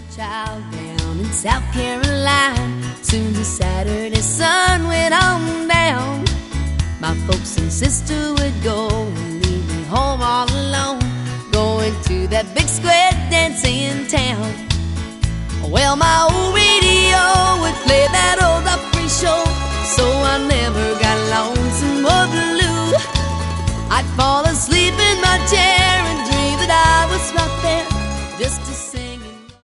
Child down in South Carolina, soon the Saturday sun went on down. My folks and sister would go and leave me home all alone, going to that big square dance in town. Well, my old radio would play that old Opry show, so I never got lonesome or blue. I'd fall